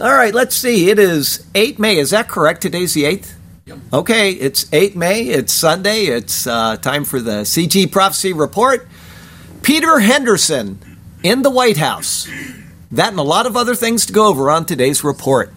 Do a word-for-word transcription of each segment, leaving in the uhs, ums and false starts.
All right, let's see. It is the eighth of May. Is that correct? Today's the eighth? Yep. Okay, it's the eighth of May. It's Sunday. It's uh, time for the C G Prophecy Report. Peter Henderson in the White House. That and a lot of other things to go over on today's report.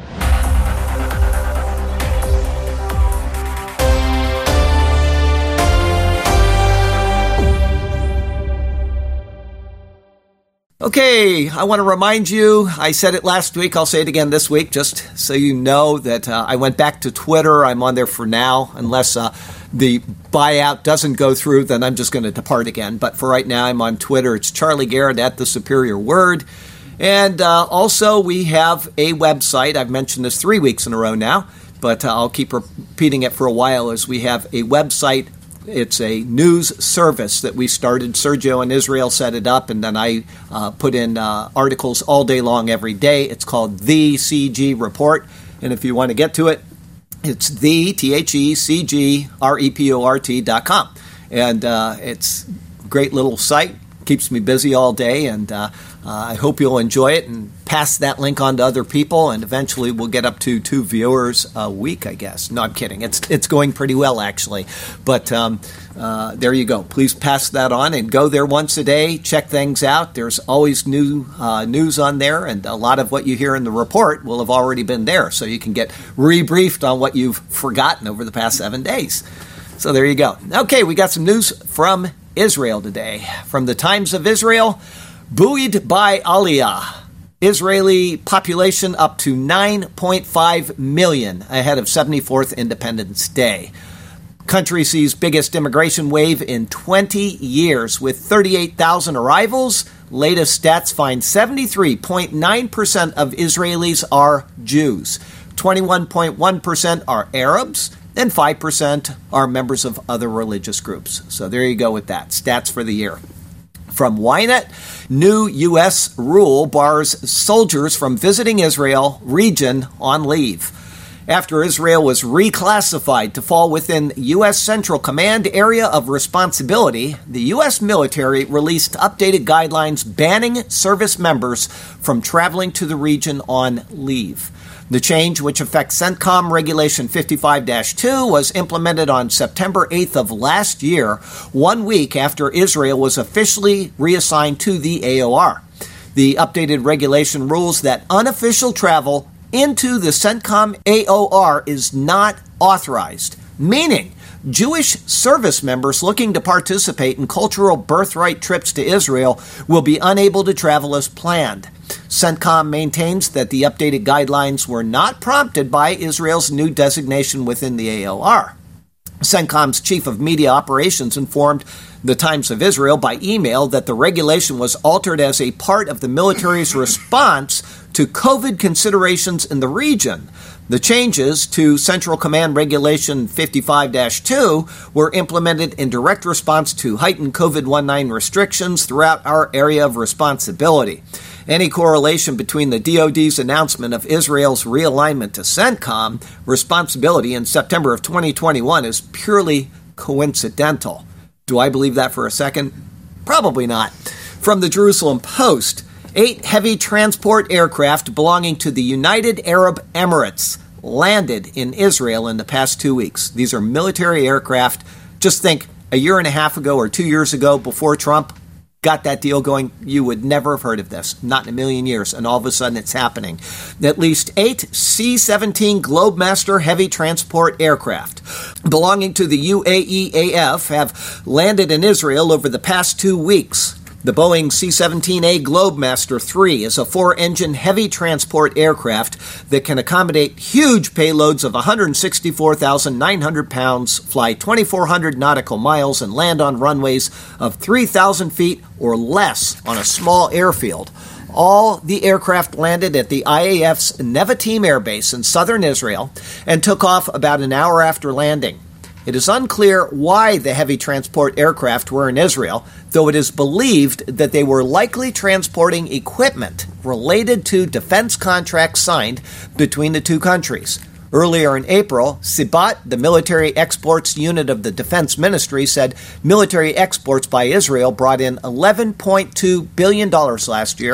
Okay, I want to remind you, I said it last week, I'll say it again this week, just so you know that uh, I went back to Twitter. I'm on there for now, unless uh, the buyout doesn't go through, then I'm just going to depart again. But for right now, I'm on Twitter. It's Charlie Garrett at The Superior Word. And uh, also, we have a website. I've mentioned this three weeks in a row now, but uh, I'll keep repeating it for a while, as we have a website. It's a news service that we started. Sergio in Israel set it up, and then I uh, put in uh, articles all day long every day. It's called The C G Report, and if you want to get to it, it's the, T H E C G R E P O R T dot com. And uh, it's a great little site. Keeps me busy all day, and uh, uh, I hope you'll enjoy it and pass that link on to other people, and eventually we'll get up to two viewers a week, I guess. No, I'm kidding. It's it's going pretty well, actually. But um, uh, there you go. Please pass that on and go there once a day. Check things out. There's always new uh, news on there, and a lot of what you hear in the report will have already been there, so you can get rebriefed on what you've forgotten over the past seven days. So there you go. Okay, we got some news from Israel today. From the Times of Israel, buoyed by Aliyah. Israeli population up to nine point five million ahead of seventy-fourth Independence Day. Country sees biggest immigration wave in twenty years with thirty-eight thousand arrivals. Latest stats find seventy-three point nine percent of Israelis are Jews. twenty-one point one percent are Arabs. And five percent are members of other religious groups. So there you go with that. Stats for the year. From Ynet, new U S rule bars soldiers from visiting Israel region on leave. After Israel was reclassified to fall within U S Central Command area of responsibility, the U S military released updated guidelines banning service members from traveling to the region on leave. The change, which affects CENTCOM Regulation fifty-five dash two, was implemented on September eighth of last year, one week after Israel was officially reassigned to the A O R. The updated regulation rules that unofficial travel into the CENTCOM A O R is not authorized, meaning Jewish service members looking to participate in cultural birthright trips to Israel will be unable to travel as planned. CENTCOM maintains that the updated guidelines were not prompted by Israel's new designation within the A O R. CENTCOM's chief of media operations informed the Times of Israel by email that the regulation was altered as a part of the military's response to COVID considerations in the region. The changes to Central Command Regulation fifty-five dash two were implemented in direct response to heightened COVID nineteen restrictions throughout our area of responsibility. Any correlation between the D O D's announcement of Israel's realignment to CENTCOM responsibility in September of twenty twenty-one is purely coincidental. Do I believe that for a second? Probably not. From the Jerusalem Post, eight heavy transport aircraft belonging to the United Arab Emirates landed in Israel in the past two weeks. These are military aircraft. Just think, a year and a half ago or two years ago, before Trump got that deal going, you would never have heard of this. Not in a million years. And all of a sudden it's happening. At least eight C seventeen Globemaster heavy transport aircraft belonging to the U A E A F have landed in Israel over the past two weeks. The Boeing C seventeen A Globemaster three is a four-engine heavy transport aircraft that can accommodate huge payloads of one hundred sixty-four thousand nine hundred pounds, fly twenty-four hundred nautical miles, and land on runways of three thousand feet or less on a small airfield. All the aircraft landed at the I A F's Nevatim Air Base in southern Israel and took off about an hour after landing. It is unclear why the heavy transport aircraft were in Israel, though it is believed that they were likely transporting equipment related to defense contracts signed between the two countries. Earlier in April, Sibat, the military exports unit of the Defense Ministry, said military exports by Israel brought in eleven point two billion dollars last year,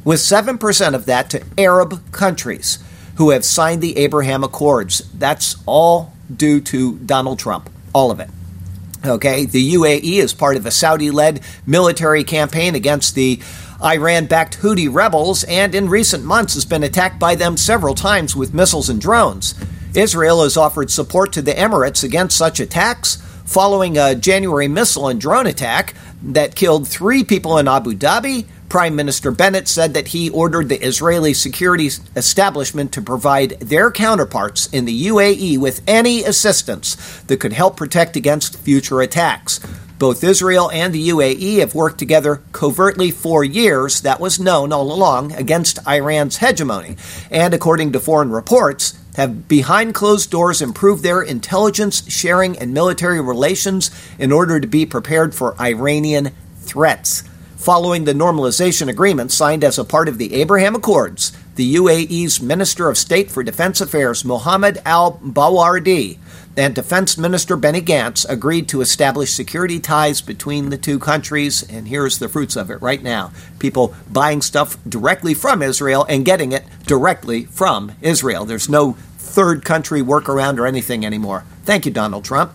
with seven percent of that to Arab countries who have signed the Abraham Accords. That's all due to Donald Trump, all of it. Okay, the U A E is part of a Saudi-led military campaign against the Iran-backed Houthi rebels, and in recent months has been attacked by them several times with missiles and drones. Israel has offered support to the Emirates against such attacks, following a January missile and drone attack that killed three people in Abu Dhabi. Prime Minister Bennett said that he ordered the Israeli security establishment to provide their counterparts in the U A E with any assistance that could help protect against future attacks. Both Israel and the U A E have worked together covertly for years, that was known all along, against Iran's hegemony, and according to foreign reports, have behind closed doors improved their intelligence sharing and military relations in order to be prepared for Iranian threats. Following the normalization agreement signed as a part of the Abraham Accords, the U A E's Minister of State for Defense Affairs, Mohammed al-Bawardi, and Defense Minister Benny Gantz agreed to establish security ties between the two countries, and here's the fruits of it right now. People buying stuff directly from Israel and getting it directly from Israel. There's no third country workaround or anything anymore. Thank you, Donald Trump.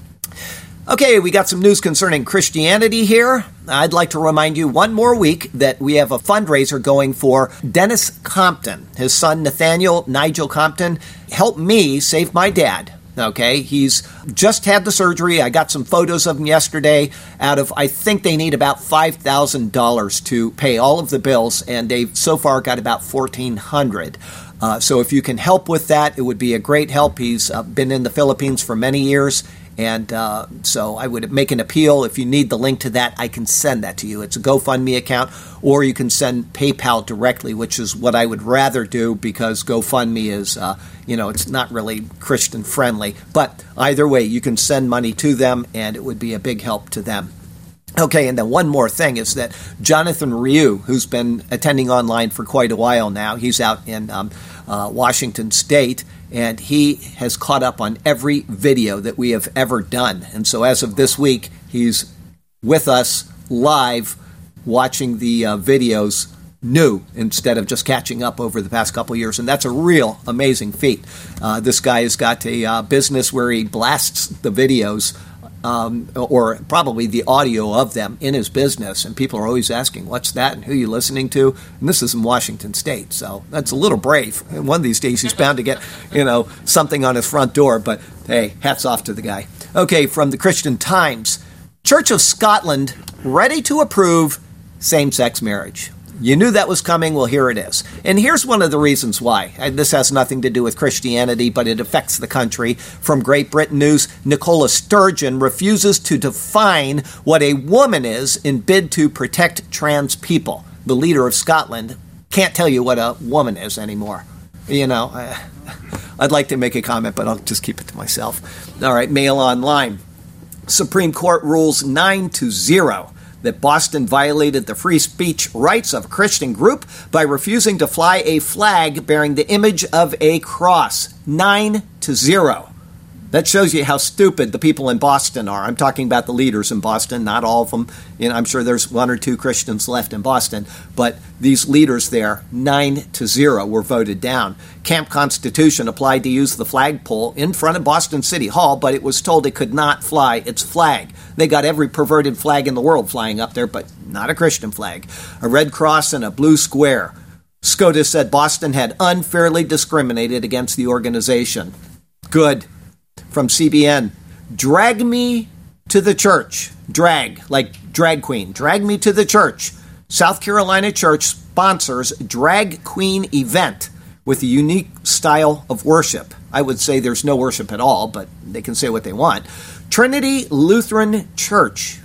Okay, we got some news concerning Christianity here. I'd like to remind you one more week that we have a fundraiser going for Dennis Compton. His son, Nathaniel Nigel Compton, helped me save my dad. Okay, he's just had the surgery. I got some photos of him yesterday. Out of, I think they need about five thousand dollars to pay all of the bills, and they've so far got about fourteen hundred dollars. Uh, so if you can help with that, it would be a great help. He's uh, been in the Philippines for many years, and uh, so I would make an appeal. If you need the link to that, I can send that to you. It's a GoFundMe account, or you can send PayPal directly, which is what I would rather do because GoFundMe is, uh, you know, it's not really Christian friendly. But either way, you can send money to them, and it would be a big help to them. Okay, and then one more thing is that Jonathan Ryu, who's been attending online for quite a while now, he's out in um, uh, Washington State, and he has caught up on every video that we have ever done. And so as of this week, he's with us live watching the uh, videos new instead of just catching up over the past couple of years. And that's a real amazing feat. Uh, this guy has got a uh, business where he blasts the videos Um, or probably the audio of them in his business. And people are always asking, what's that and who are you listening to? And this is in Washington State, so that's a little brave. And one of these days he's bound to get, you know, something on his front door. But hey, hats off to the guy. Okay, from the Christian Times, Church of Scotland ready to approve same-sex marriage. You knew that was coming. Well, here it is. And here's one of the reasons why. And this has nothing to do with Christianity, but it affects the country. From Great Britain News, Nicola Sturgeon refuses to define what a woman is in bid to protect trans people. The leader of Scotland can't tell you what a woman is anymore. You know, I, I'd like to make a comment, but I'll just keep it to myself. All right, Mail Online. Supreme Court rules nine to zero. That Boston violated the free speech rights of a Christian group by refusing to fly a flag bearing the image of a cross. Nine to zero. That shows you how stupid the people in Boston are. I'm talking about the leaders in Boston, not all of them. You know, I'm sure there's one or two Christians left in Boston, but these leaders there, nine to zero, were voted down. Camp Constitution applied to use the flagpole in front of Boston City Hall, but it was told it could not fly its flag. They got every perverted flag in the world flying up there, but not a Christian flag. A red cross and a blue square. SCOTUS said Boston had unfairly discriminated against the organization. Good. From C B N, drag me to the church. Drag, like drag queen. Drag me to the church. South Carolina church sponsors drag queen event with a unique style of worship. I would say there's no worship at all, but they can say what they want. Trinity Lutheran Church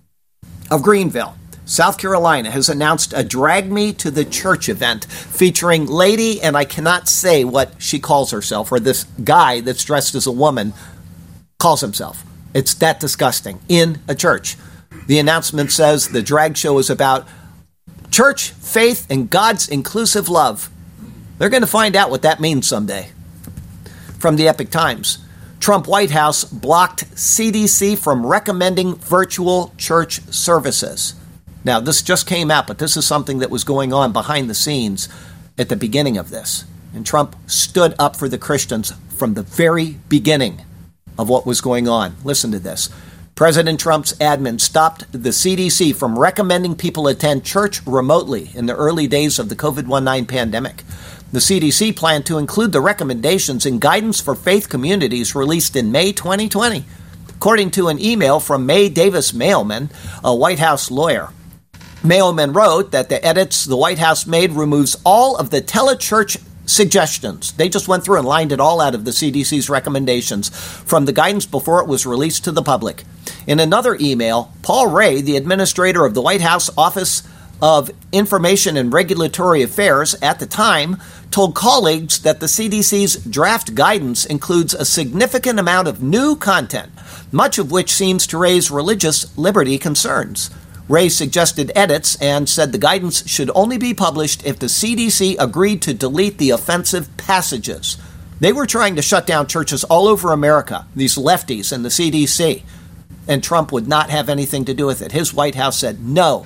of Greenville, South Carolina, has announced a Drag Me to the Church event featuring lady, and I cannot say what she calls herself, or this guy that's dressed as a woman calls himself. It's that disgusting, in a church. The announcement says the drag show is about church, faith, and God's inclusive love. They're going to find out what that means someday. From the Epic Times, Trump White House blocked C D C from recommending virtual church services. Now, this just came out, but this is something that was going on behind the scenes at the beginning of this. And Trump stood up for the Christians from the very beginning of what was going on. Listen to this. President Trump's admin stopped the C D C from recommending people attend church remotely in the early days of the covid nineteen pandemic. The C D C planned to include the recommendations in Guidance for Faith Communities released in May twenty twenty, according to an email from Mae Davis Mailman, a White House lawyer. Mailman wrote that the edits the White House made removes all of the telechurch suggestions. They just went through and lined it all out of the C D C's recommendations from the guidance before it was released to the public. In another email, Paul Ray, the administrator of the White House Office of Information and Regulatory Affairs at the time, told colleagues that the C D C's draft guidance includes a significant amount of new content, much of which seems to raise religious liberty concerns. Ray suggested edits and said the guidance should only be published if the C D C agreed to delete the offensive passages. They were trying to shut down churches all over America, these lefties in the C D C, and Trump would not have anything to do with it. His White House said no.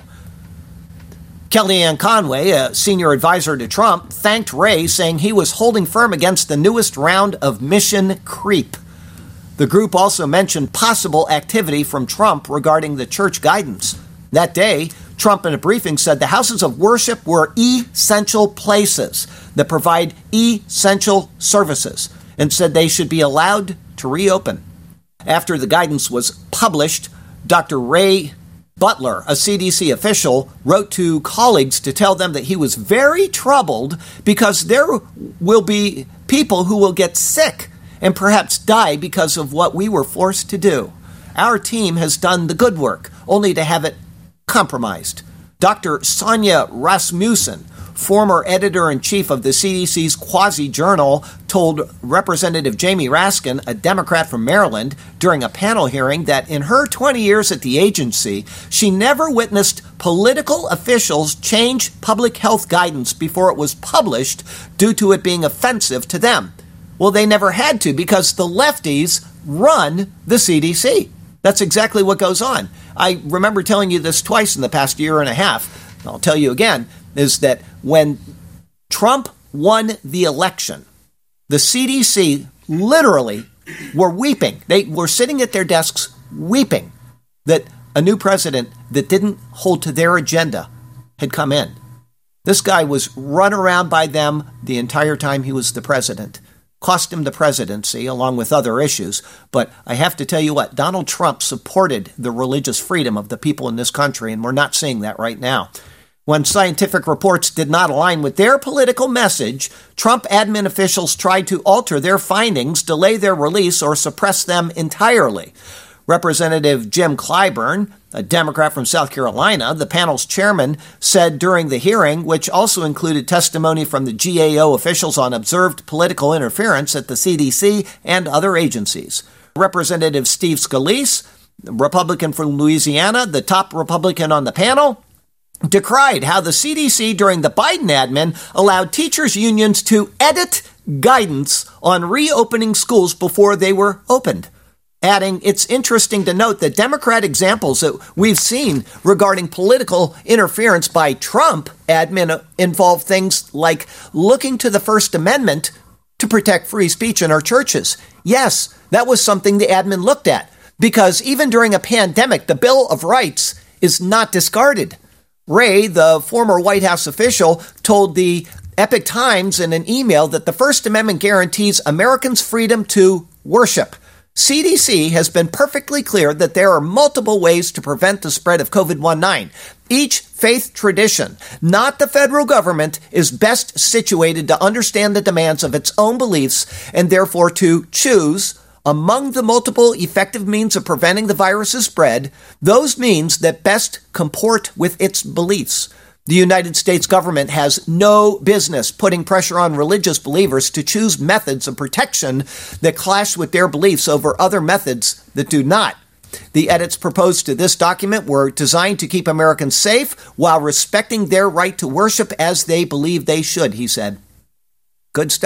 Kellyanne Conway, a senior advisor to Trump, thanked Ray, saying he was holding firm against the newest round of mission creep. The group also mentioned possible activity from Trump regarding the church guidance. That day, Trump in a briefing said the houses of worship were essential places that provide essential services and said they should be allowed to reopen. After the guidance was published, Doctor Ray Butler, a C D C official, wrote to colleagues to tell them that he was very troubled because there will be people who will get sick and perhaps die because of what we were forced to do. Our team has done the good work, only to have it compromised. Doctor Sonia Rasmussen, former editor-in-chief of the C D C's Quasi-Journal, told Representative Jamie Raskin, a Democrat from Maryland, during a panel hearing that in her twenty years at the agency, she never witnessed political officials change public health guidance before it was published due to it being offensive to them. Well, they never had to because the lefties run the C D C. That's exactly what goes on. I remember telling you this twice in the past year and a half. I'll tell you again, is that when Trump won the election, the C D C literally were weeping. They were sitting at their desks weeping that a new president that didn't hold to their agenda had come in. This guy was run around by them the entire time he was the president. Cost him the presidency, along with other issues. But I have to tell you what, Donald Trump supported the religious freedom of the people in this country, and we're not seeing that right now. When scientific reports did not align with their political message, Trump admin officials tried to alter their findings, delay their release, or suppress them entirely. Representative Jim Clyburn, a Democrat from South Carolina, the panel's chairman, said during the hearing, which also included testimony from the G A O officials on observed political interference at the C D C and other agencies. Representative Steve Scalise, Republican from Louisiana, the top Republican on the panel, decried how the C D C during the Biden admin allowed teachers' unions to edit guidance on reopening schools before they were opened. Adding, it's interesting to note that Democrat examples that we've seen regarding political interference by Trump admin involve things like looking to the First Amendment to protect free speech in our churches. Yes, that was something the admin looked at, because even during a pandemic, the Bill of Rights is not discarded. Ray, the former White House official, told the Epoch Times in an email that the First Amendment guarantees Americans' freedom to worship. C D C has been perfectly clear that there are multiple ways to prevent the spread of covid nineteen. Each faith tradition, not the federal government, is best situated to understand the demands of its own beliefs and therefore to choose, among the multiple effective means of preventing the virus's spread, those means that best comport with its beliefs. The United States government has no business putting pressure on religious believers to choose methods of protection that clash with their beliefs over other methods that do not. The edits proposed to this document were designed to keep Americans safe while respecting their right to worship as they believe they should, he said. Good stuff.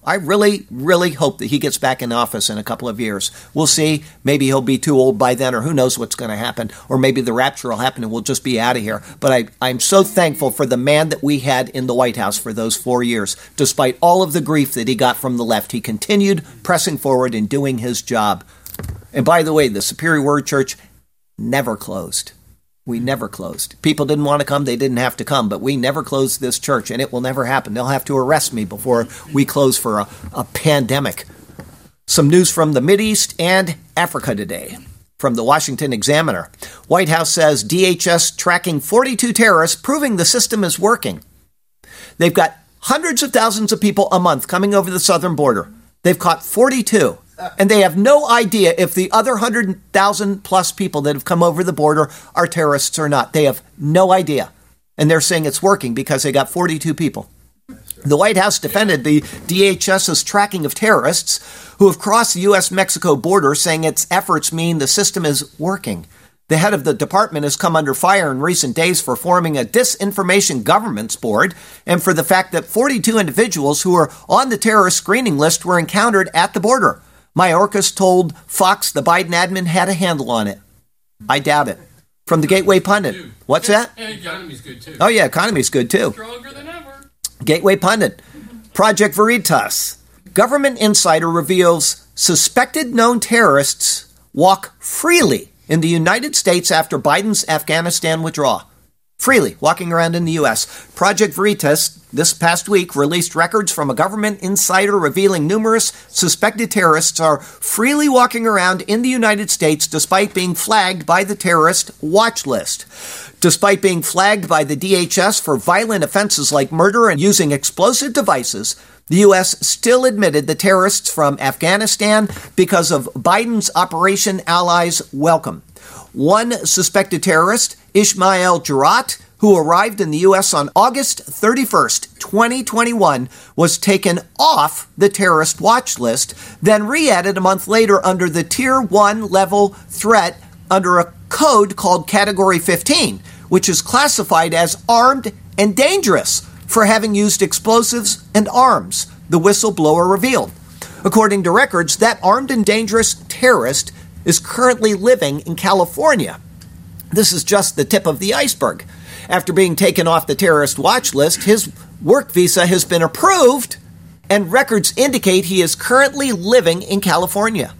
I really, really hope that he gets back in office in a couple of years. We'll see. Maybe he'll be too old by then, or who knows what's going to happen. Or maybe the rapture will happen and we'll just be out of here. But I, I'm so thankful for the man that we had in the White House for those four years. Despite all of the grief that he got from the left, he continued pressing forward and doing his job. And by the way, the Superior Word Church never closed. We never closed. People didn't want to come. They didn't have to come. But we never closed this church, and it will never happen. They'll have to arrest me before we close for a, a pandemic. Some news from the Mideast and Africa today. From the Washington Examiner. White House says D H S tracking forty-two terrorists, proving the system is working. They've got hundreds of thousands of people a month coming over the southern border. They've caught forty-two. And they have no idea if the other one hundred thousand plus people that have come over the border are terrorists or not. They have no idea. And they're saying it's working because they got forty-two people. The White House defended the DHS's tracking of terrorists who have crossed the U S Mexico border, saying its efforts mean the system is working. The head of the department has come under fire in recent days for forming a disinformation governance board and for the fact that forty-two individuals who are on the terrorist screening list were encountered at the border. Mayorkas told Fox the Biden admin had a handle on it. I doubt it. From the Gateway Pundit. What's that? And economy's good too. Oh yeah, economy's good too. Stronger than ever. Gateway Pundit. Project Veritas. Government insider reveals suspected known terrorists walk freely in the United States after Biden's Afghanistan withdrawal. Freely, walking around in the U S. Project Veritas, this past week, released records from a government insider revealing numerous suspected terrorists are freely walking around in the United States despite being flagged by the terrorist watch list. Despite being flagged by the D H S for violent offenses like murder and using explosive devices, the U S still admitted the terrorists from Afghanistan because of Biden's Operation Allies Welcome. One suspected terrorist, Ismail Jurat, who arrived in the U S on August thirty-first, twenty twenty-one, was taken off the terrorist watch list, then re-added a month later under the Tier one level threat under a code called Category fifteen, which is classified as armed and dangerous for having used explosives and arms, the whistleblower revealed. According to records, that armed and dangerous terrorist is currently living in California. This is just the tip of the iceberg. After being taken off the terrorist watch list, his work visa has been approved, and records indicate he is currently living in California.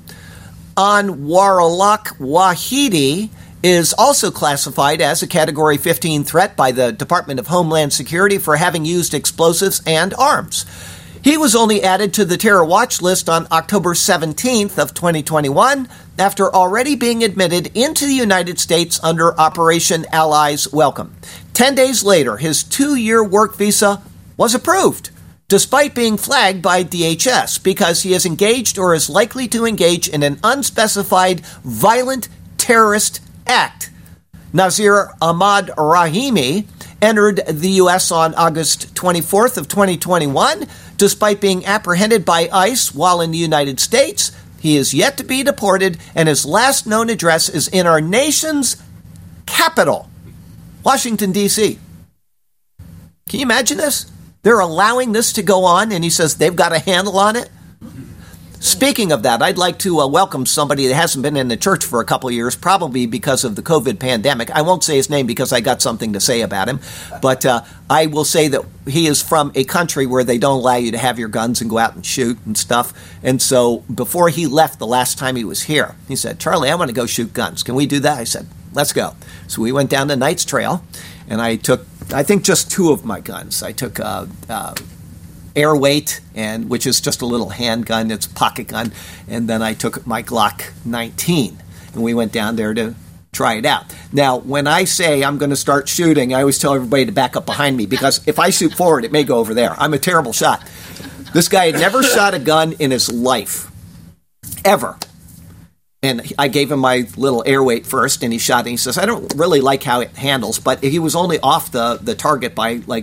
Anwarullah Wahidi is also classified as a Category fifteen threat by the Department of Homeland Security for having used explosives and arms. He was only added to the terror watch list on October seventeenth of twenty twenty-one after already being admitted into the United States under Operation Allies Welcome. Ten days later, his two-year work visa was approved, despite being flagged by D H S because he is engaged or is likely to engage in an unspecified violent terrorist act. Nazir Ahmad Rahimi entered the U S on August twenty-fourth of twenty twenty-one. Despite being apprehended by ICE while in the United States, he is yet to be deported, and his last known address is in our nation's capital, Washington, D C Can you imagine this? They're allowing this to go on, and he says they've got a handle on it. Speaking of that, I'd like to uh, welcome somebody that hasn't been in the church for a couple of years, probably because of the COVID pandemic. I won't say his name because I got something to say about him, but uh, I will say that he is from a country where they don't allow you to have your guns and go out and shoot and stuff. And so before he left the last time he was here, he said, "Charlie, I want to go shoot guns. Can we do that?" I said, "Let's go." So we went down to Knight's Trail, and I took, I think, just two of my guns. I took uh, uh, Airweight, and which is just a little handgun. It's a pocket gun. And then I took my Glock nineteen, and we went down there to try it out. Now, when I say I'm going to start shooting, I always tell everybody to back up behind me, because if I shoot forward, it may go over there. I'm a terrible shot. This guy had never shot a gun in his life, ever. And I gave him my little Airweight first, and he shot, and he says, "I don't really like how it handles," but he was only off the, the target by, like,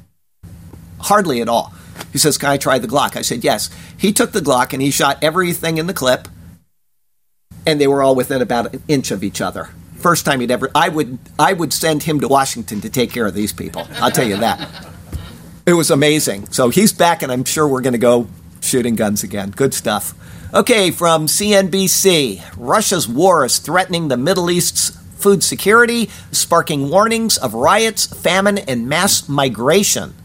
hardly at all. He says, "Can I try the Glock?" I said, "Yes." He took the Glock, and he shot everything in the clip, and they were all within about an inch of each other. First time he'd ever... I would I would send him to Washington to take care of these people. I'll tell you that. It was amazing. So he's back, and I'm sure we're going to go shooting guns again. Good stuff. Okay, from C N B C, Russia's war is threatening the Middle East's food security, sparking warnings of riots, famine, and mass migration.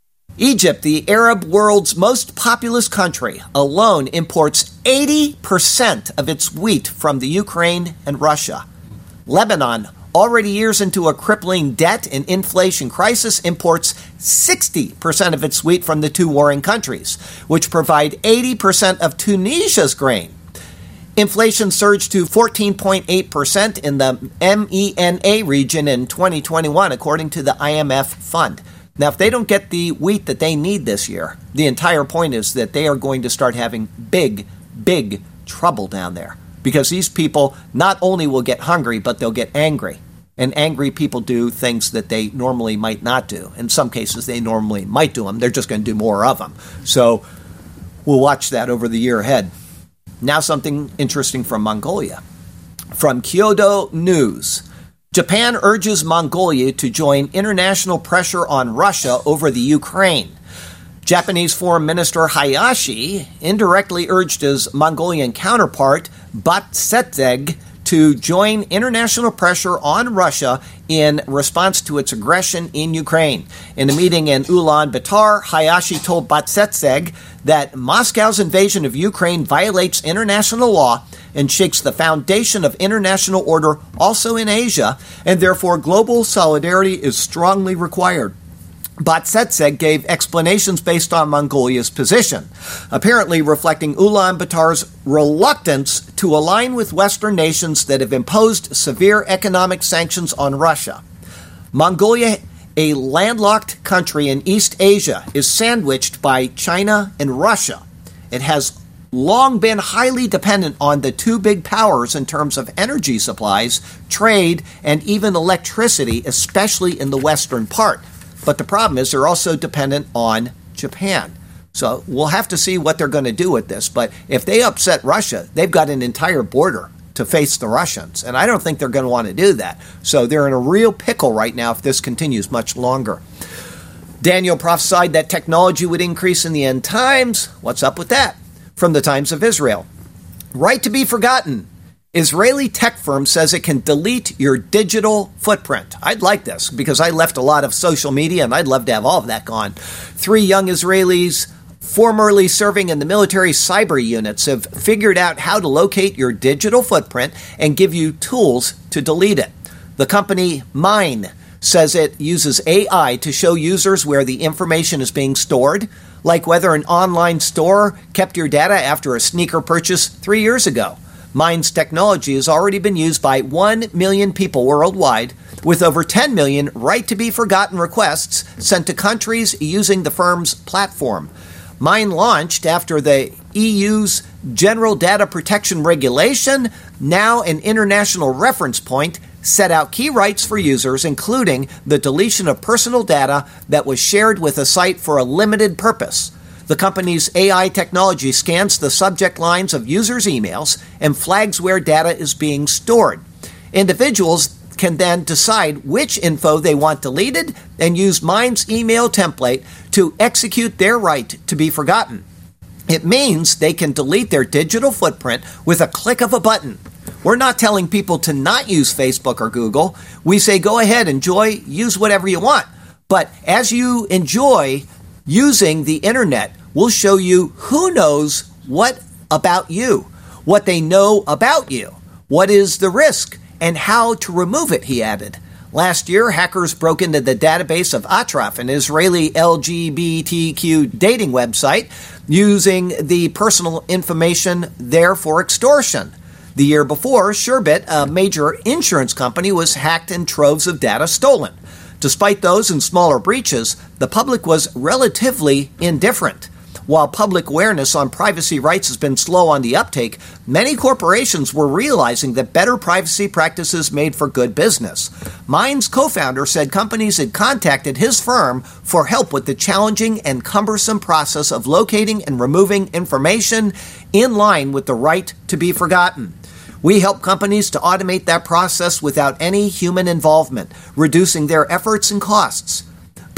Egypt, the Arab world's most populous country, alone imports eighty percent of its wheat from the Ukraine and Russia. Lebanon, already years into a crippling debt and inflation crisis, imports sixty percent of its wheat from the two warring countries, which provide eighty percent of Tunisia's grain. Inflation surged to fourteen point eight percent in the MENA region in twenty twenty-one, according to the I M F fund. Now, if they don't get the wheat that they need this year, the entire point is that they are going to start having big, big trouble down there. Because these people not only will get hungry, but they'll get angry. And angry people do things that they normally might not do. In some cases, they normally might do them. They're just going to do more of them. So we'll watch that over the year ahead. Now something interesting from Mongolia. From Kyodo News. Japan urges Mongolia to join international pressure on Russia over the Ukraine. Japanese Foreign Minister Hayashi indirectly urged his Mongolian counterpart, Batsetseg, to join international pressure on Russia in response to its aggression in Ukraine. In a meeting in Ulaanbaatar, Hayashi told Batsetseg that Moscow's invasion of Ukraine violates international law and shakes the foundation of international order also in Asia, and therefore global solidarity is strongly required. Batsetseg gave explanations based on Mongolia's position, apparently reflecting Ulaanbaatar's reluctance to align with Western nations that have imposed severe economic sanctions on Russia. Mongolia, a landlocked country in East Asia, is sandwiched by China and Russia. It has long been highly dependent on the two big powers in terms of energy supplies, trade, and even electricity, especially in the western part. But the problem is they're also dependent on Japan. So we'll have to see what they're going to do with this. But if they upset Russia, they've got an entire border to face the Russians. And I don't think they're going to want to do that. So they're in a real pickle right now if this continues much longer. Daniel prophesied that technology would increase in the end times. What's up with that? From the Times of Israel. Right to be forgotten. Israeli tech firm says it can delete your digital footprint. I'd like this because I left a lot of social media and I'd love to have all of that gone. Three young Israelis formerly serving in the military cyber units have figured out how to locate your digital footprint and give you tools to delete it. The company Mine says it uses A I to show users where the information is being stored, like whether an online store kept your data after a sneaker purchase three years ago. Mine's technology has already been used by one million people worldwide, with over ten million right-to-be-forgotten requests sent to countries using the firm's platform. Mine launched after the E U's General Data Protection Regulation, now an international reference point, set out key rights for users, including the deletion of personal data that was shared with a site for a limited purpose. The company's A I technology scans the subject lines of users' emails and flags where data is being stored. Individuals can then decide which info they want deleted and use Mine's email template to execute their right to be forgotten. It means they can delete their digital footprint with a click of a button. We're not telling people to not use Facebook or Google. We say go ahead, enjoy, use whatever you want. But as you enjoy using the internet, we'll show you who knows what about you, what they know about you, what is the risk, and how to remove it, he added. Last year, hackers broke into the database of Atraf, an Israeli L G B T Q dating website, using the personal information there for extortion. The year before, Sherbet, a major insurance company, was hacked and troves of data stolen. Despite those and smaller breaches, the public was relatively indifferent. While public awareness on privacy rights has been slow on the uptake, many corporations were realizing that better privacy practices made for good business. Mine's co-founder said companies had contacted his firm for help with the challenging and cumbersome process of locating and removing information in line with the right to be forgotten. We help companies to automate that process without any human involvement, reducing their efforts and costs.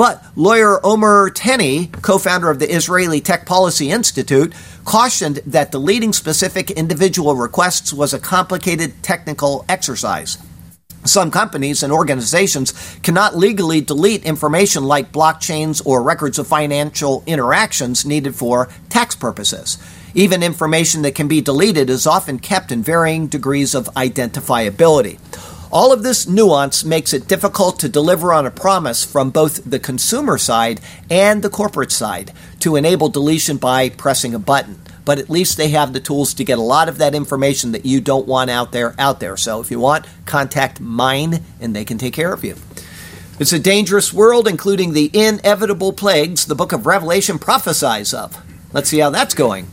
But lawyer Omer Tenney, co-founder of the Israeli Tech Policy Institute, cautioned that deleting specific individual requests was a complicated technical exercise. Some companies and organizations cannot legally delete information like blockchains or records of financial interactions needed for tax purposes. Even information that can be deleted is often kept in varying degrees of identifiability. All of this nuance makes it difficult to deliver on a promise from both the consumer side and the corporate side to enable deletion by pressing a button. But at least they have the tools to get a lot of that information that you don't want out there, out there. So if you want, contact Mine and they can take care of you. It's a dangerous world, including the inevitable plagues the book of Revelation prophesies of. Let's see how that's going.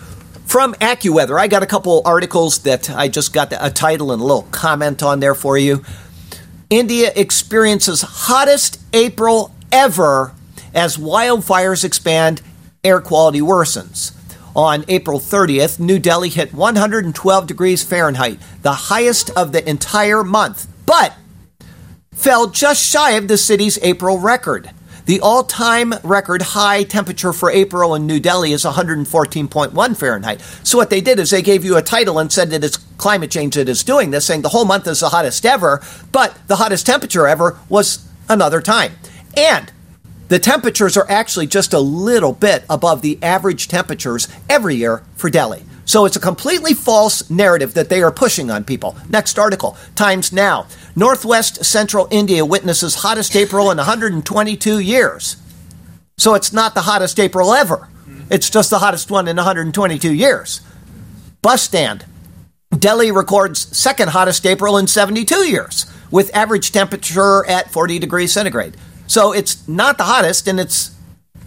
From AccuWeather, I got a couple articles that I just got a title and a little comment on there for you. India experiences hottest April ever as wildfires expand, air quality worsens. On April thirtieth, New Delhi hit one hundred twelve degrees Fahrenheit, the highest of the entire month, but fell just shy of the city's April record. The all-time record high temperature for April in New Delhi is one hundred fourteen point one Fahrenheit. So what they did is they gave you a title and said that it's climate change that is doing this, saying the whole month is the hottest ever, but the hottest temperature ever was another time. And the temperatures are actually just a little bit above the average temperatures every year for Delhi. So it's a completely false narrative that they are pushing on people. Next article, Times Now. Northwest Central India witnesses hottest April in one hundred twenty-two years. So it's not the hottest April ever. It's just the hottest one in one hundred twenty-two years. Bus stand. Delhi records second hottest April in seventy-two years, with average temperature at forty degrees centigrade. So it's not the hottest, and it's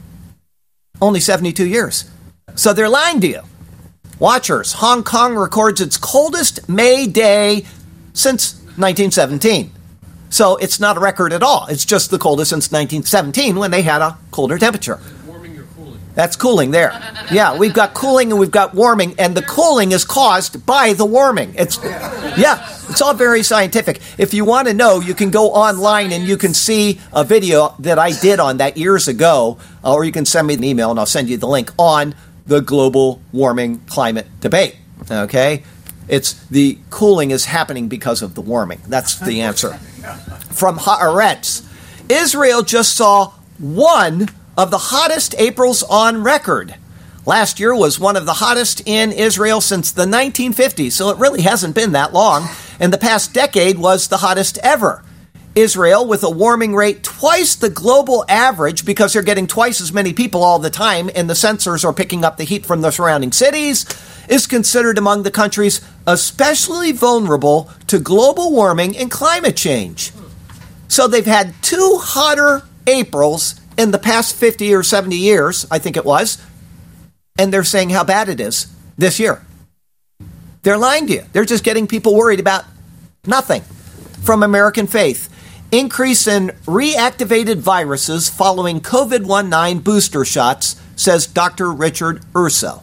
only seventy-two years. So they're lying to you. Watchers, Hong Kong records its coldest May day since nineteen seventeen. So it's not a record at all. It's just the coldest since nineteen seventeen when they had a colder temperature. Warming or cooling? That's cooling there. Yeah, we've got cooling and we've got warming, and the cooling is caused by the warming. It's yeah, it's all very scientific. If you want to know, you can go online and you can see a video that I did on that years ago, or you can send me an email and I'll send you the link on the global warming climate debate. Okay? It's the cooling is happening because of the warming. That's the answer. From Haaretz, Israel just saw one of the hottest Aprils on record. Last year was one of the hottest in Israel since the nineteen fifties, so it really hasn't been that long. And the past decade was the hottest ever. Israel, with a warming rate twice the global average because they're getting twice as many people all the time and the sensors are picking up the heat from the surrounding cities, is considered among the countries especially vulnerable to global warming and climate change. So they've had two hotter Aprils in the past fifty or seventy years, I think it was, and they're saying how bad it is this year. They're lying to you. They're just getting people worried about nothing. From American Faith, increase in reactivated viruses following COVID nineteen booster shots, says Doctor Richard Urso.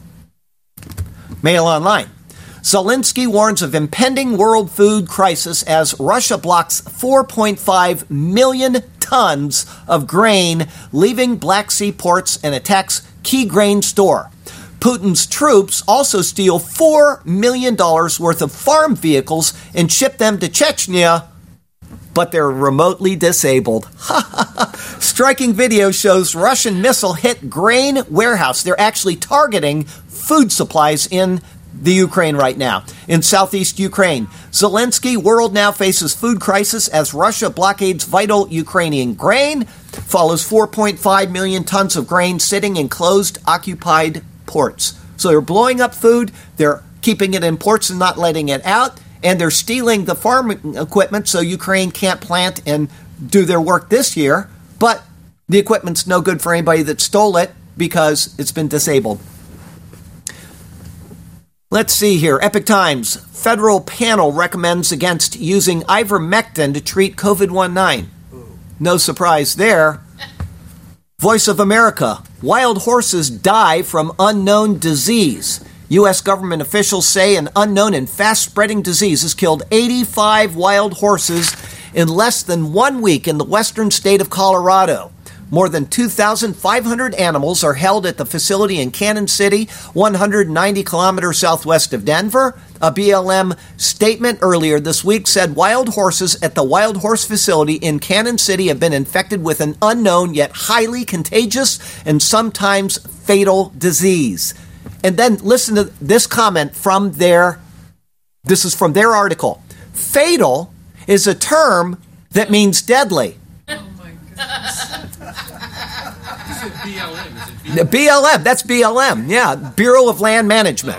Mail Online. Zelensky warns of impending world food crisis as Russia blocks four point five million tons of grain leaving Black Sea ports and attacks key grain store. Putin's troops also steal four million dollars worth of farm vehicles and ship them to Chechnya, but they're remotely disabled. Striking video shows Russian missile hit grain warehouse. They're actually targeting food supplies in the Ukraine right now. In southeast Ukraine, Zelensky world now faces food crisis as Russia blockades vital Ukrainian grain, follows four point five million tons of grain sitting in closed, occupied ports. So they're blowing up food, they're keeping it in ports and not letting it out, and they're stealing the farm equipment so Ukraine can't plant and do their work this year, but the equipment's no good for anybody that stole it because it's been disabled. Let's see here. Epic Times. Federal panel recommends against using ivermectin to treat COVID nineteen. No surprise there. Voice of America. Wild horses die from unknown disease. U S government officials say an unknown and fast-spreading disease has killed eighty-five wild horses in less than one week in the western state of Colorado. More than two thousand five hundred animals are held at the facility in Cannon City, one hundred ninety kilometers southwest of Denver. A B L M statement earlier this week said wild horses at the Wild Horse facility in Cannon City have been infected with an unknown yet highly contagious and sometimes fatal disease. And then listen to this comment from their, this is from their article. Fatal is a term that means deadly. Oh my goodness. Is it B L M? Is it B L M? The B L M, that's B L M, yeah, Bureau of Land Management.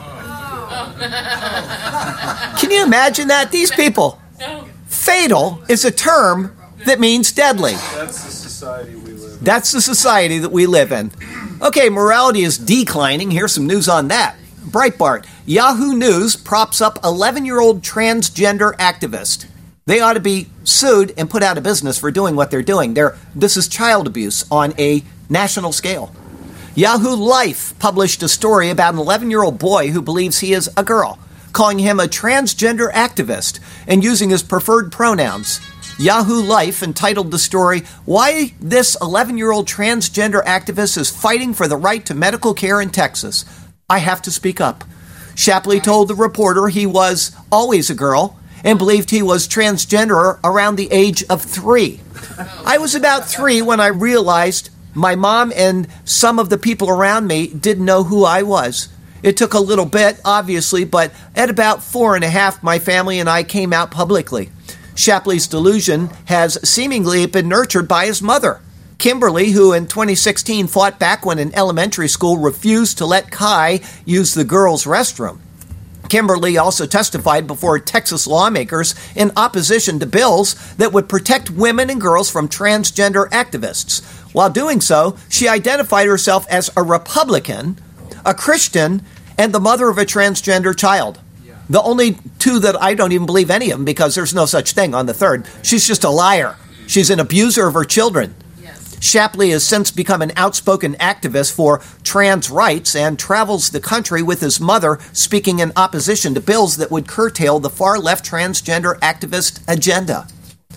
Can you imagine that? These people, No. fatal is a term that means deadly. That's the society we live in. That's the society that we live in. Okay, morality is declining. Here's some news on that. Breitbart, Yahoo News props up eleven-year-old transgender activist. They ought to be sued and put out of business for doing what they're doing. They're, this is child abuse on a national scale. Yahoo Life published a story about an eleven-year-old boy who believes he is a girl, calling him a transgender activist and using his preferred pronouns. Yahoo Life entitled the story, Why This eleven-Year-Old Transgender Activist is Fighting for the Right to Medical Care in Texas. I have to speak up. Shapley told the reporter he was always a girl and believed he was transgender around the age of three. I was about three when I realized my mom and some of the people around me didn't know who I was. It took a little bit, obviously, but at about four and a half, my family and I came out publicly. Shapley's delusion has seemingly been nurtured by his mother, Kimberly, who in twenty sixteen fought back when an elementary school refused to let Kai use the girls' restroom. Kimberly also testified before Texas lawmakers in opposition to bills that would protect women and girls from transgender activists. While doing so, she identified herself as a Republican, a Christian, and the mother of a transgender child. The only two that I don't even believe any of them, because there's no such thing on the third. She's just a liar. She's an abuser of her children. Yes. Shapley has since become an outspoken activist for trans rights and travels the country with his mother speaking in opposition to bills that would curtail the far-left transgender activist agenda.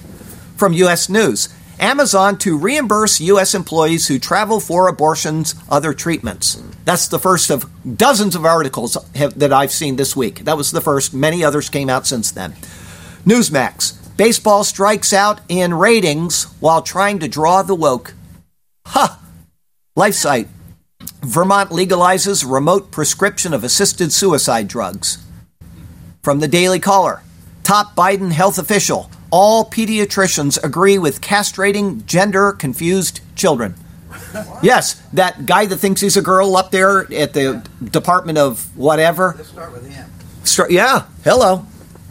From U S News, Amazon to reimburse U S employees who travel for abortions, other treatments. That's the first of dozens of articles have, that I've seen this week. That was the first. Many others came out since then. Newsmax, baseball strikes out in ratings while trying to draw the woke. Ha! LifeSite, Vermont legalizes remote prescription of assisted suicide drugs. From the Daily Caller, top Biden health official, all pediatricians agree with castrating gender-confused children. Yes, that guy that thinks he's a girl up there at the Department of whatever. Let's start with him. Start, yeah, hello.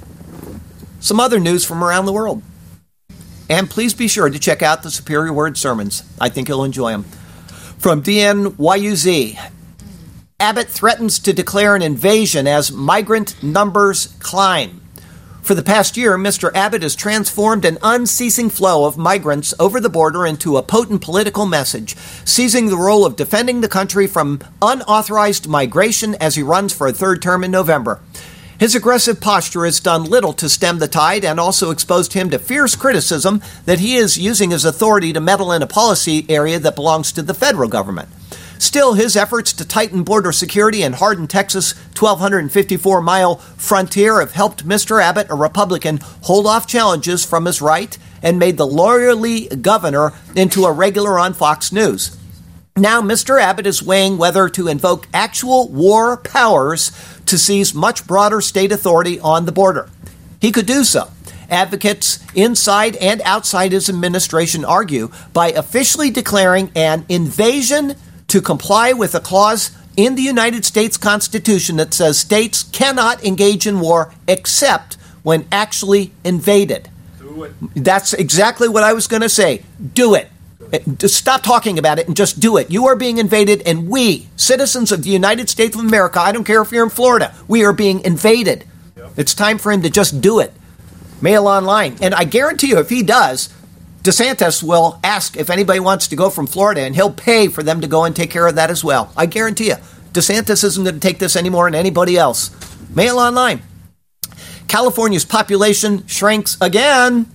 Some other news from around the world. And please be sure to check out the Superior Word sermons. I think you'll enjoy them. From D N Y U Z, Abbott threatens to declare an invasion as migrant numbers climb. For the past year, Mister Abbott has transformed an unceasing flow of migrants over the border into a potent political message, seizing the role of defending the country from unauthorized migration as he runs for a third term in November. His aggressive posture has done little to stem the tide and also exposed him to fierce criticism that he is using his authority to meddle in a policy area that belongs to the federal government. Still, his efforts to tighten border security and harden Texas' one thousand two hundred fifty-four mile frontier have helped Mister Abbott, a Republican, hold off challenges from his right and made the lawyerly governor into a regular on Fox News. Now, Mister Abbott is weighing whether to invoke actual war powers to seize much broader state authority on the border. He could do so. Advocates inside and outside his administration argue by officially declaring an invasion to comply with a clause in the United States Constitution that says states cannot engage in war except when actually invaded. Do it. That's exactly what I was going to say. Do it. Just stop talking about it and just do it. You are being invaded, and we, citizens of the United States of America, I don't care if you're in Florida, we are being invaded. Yep. It's time for him to just do it. Mail online. And I guarantee you, if he does, DeSantis will ask if anybody wants to go from Florida, and he'll pay for them to go and take care of that as well. I guarantee you. DeSantis isn't going to take this any more than anybody else. Mail online. California's population shrinks again.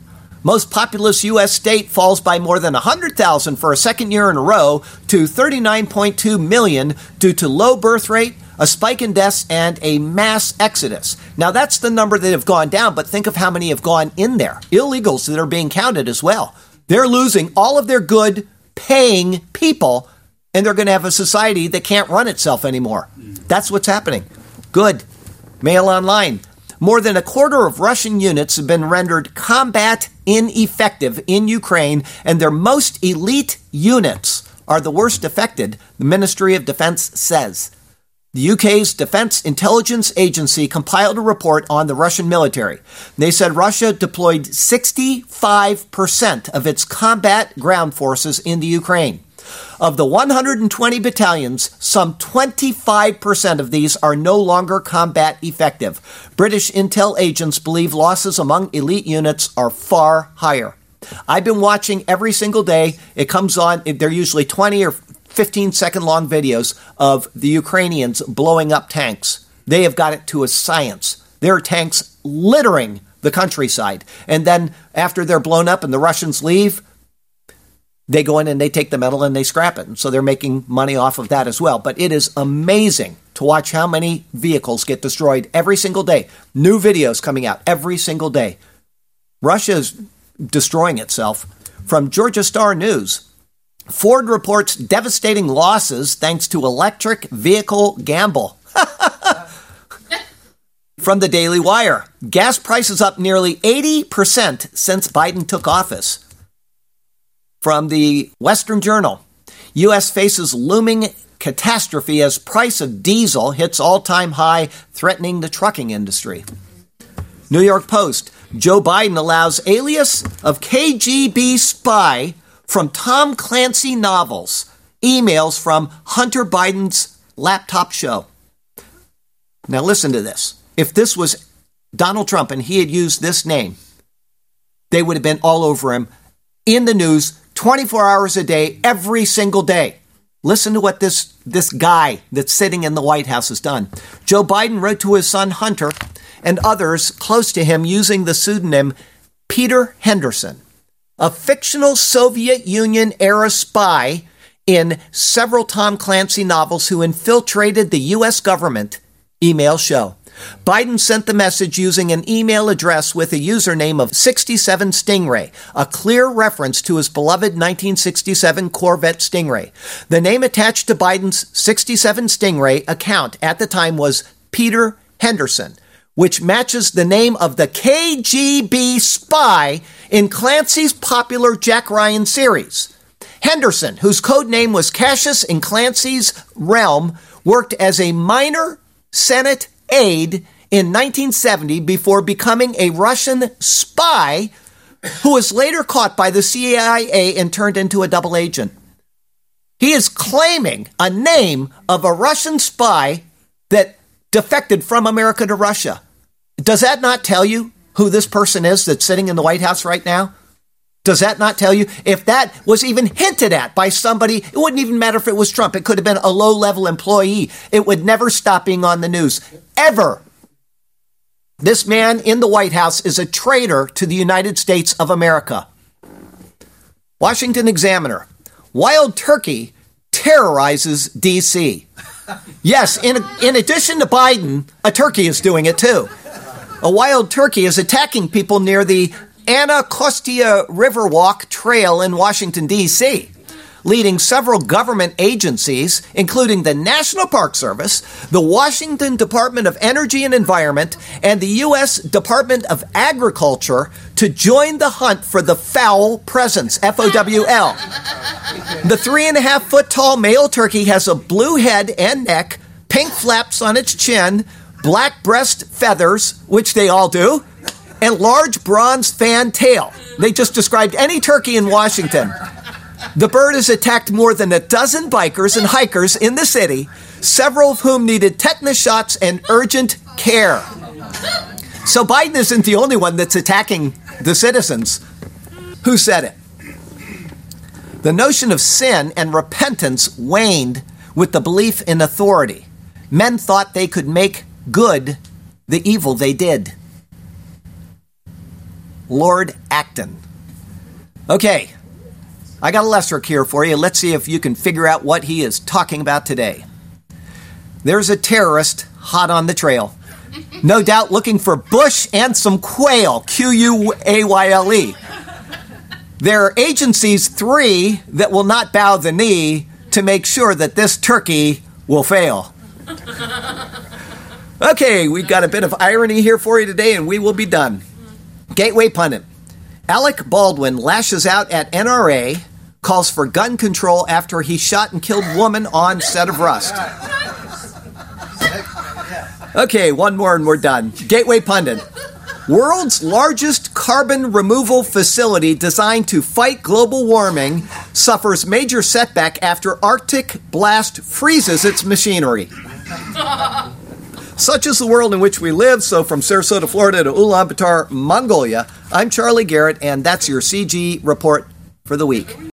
Most populous U S state falls by more than one hundred thousand for a second year in a row to thirty-nine point two million due to low birth rate, a spike in deaths, and a mass exodus. Now, that's the number that have gone down, but think of how many have gone in there. Illegals that are being counted as well. They're losing all of their good paying people, and they're going to have a society that can't run itself anymore. That's what's happening. Good. Mail Online. More than a quarter of Russian units have been rendered combat ineffective in Ukraine, and their most elite units are the worst affected, the Ministry of Defense says. The U K's Defense Intelligence Agency compiled a report on the Russian military. They said Russia deployed sixty-five percent of its combat ground forces in the Ukraine. Of the one hundred twenty battalions, some twenty-five percent of these are no longer combat effective. British intel agents believe losses among elite units are far higher. I've been watching every single day. It comes on, they're usually twenty or fifteen second long videos of the Ukrainians blowing up tanks. They have got it to a science. There are tanks littering the countryside. And then after they're blown up and the Russians leave, they go in and they take the metal and they scrap it. And so they're making money off of that as well. But it is amazing to watch how many vehicles get destroyed every single day. New videos coming out every single day. Russia is destroying itself. From Georgia Star News, Ford reports devastating losses thanks to electric vehicle gamble. From the Daily Wire, gas prices up nearly eighty percent since Biden took office. From the Western Journal, U S faces looming catastrophe as price of diesel hits all-time high, threatening the trucking industry. New York Post, Joe Biden allows alias of K G B spy from Tom Clancy novels, emails from Hunter Biden's laptop show. Now listen to this. If this was Donald Trump and he had used this name, they would have been all over him in the news twenty-four hours a day, every single day. Listen to what this, this guy that's sitting in the White House has done. Joe Biden wrote to his son Hunter and others close to him using the pseudonym Peter Henderson, a fictional Soviet Union-era spy in several Tom Clancy novels who infiltrated the U S government, email show. Biden sent the message using an email address with a username of sixty-seven Stingray, a clear reference to his beloved nineteen sixty-seven Corvette Stingray. The name attached to Biden's sixty-seven Stingray account at the time was Peter Henderson, which matches the name of the K G B spy in Clancy's popular Jack Ryan series. Henderson, whose code name was Cassius in Clancy's realm, worked as a minor Senate aide in nineteen seventy before becoming a Russian spy who was later caught by the C I A and turned into a double agent. He is claiming a name of a Russian spy that defected from America to Russia. Does that not tell you who this person is that's sitting in the White House right now? Does that not tell you? If that was even hinted at by somebody, it wouldn't even matter if it was Trump. It could have been a low-level employee. It would never stop being on the news, ever. This man in the White House is a traitor to the United States of America. Washington Examiner, wild turkey terrorizes D C. Yes, in, in addition to Biden, a turkey is doing it too. A wild turkey is attacking people near the Anacostia Riverwalk Trail in Washington, D C, leading several government agencies, including the National Park Service, the Washington Department of Energy and Environment, and the U S Department of Agriculture to join the hunt for the fowl presence, F O W L. The three and a half foot tall male turkey has a blue head and neck, pink flaps on its chin, black breast feathers, which they all do, and large bronze fan tail. They just described any turkey in Washington. The bird has attacked more than a dozen bikers and hikers in the city, several of whom needed tetanus shots and urgent care. So Biden isn't the only one that's attacking the citizens. Who said it? The notion of sin and repentance waned with the belief in authority. Men thought they could make good the evil they did. Lord Acton. Okay, I got a Lesserick here for you. Let's see if you can figure out what he is talking about today. There's a terrorist hot on the trail. No doubt looking for bush and some quail, Q U A Y L E. There are agencies three that will not bow the knee to make sure that this turkey will fail. Okay, we've got a bit of irony here for you today, and we will be done. Gateway pundit. Alec Baldwin lashes out at N R A, calls for gun control after he shot and killed woman on set of Rust. Okay, one more and we're done. Gateway pundit. World's largest carbon removal facility designed to fight global warming suffers major setback after Arctic blast freezes its machinery. Such is the world in which we live. So from Sarasota, Florida to Ulaanbaatar, Mongolia, I'm Charlie Garrett, and that's your C G report for the week.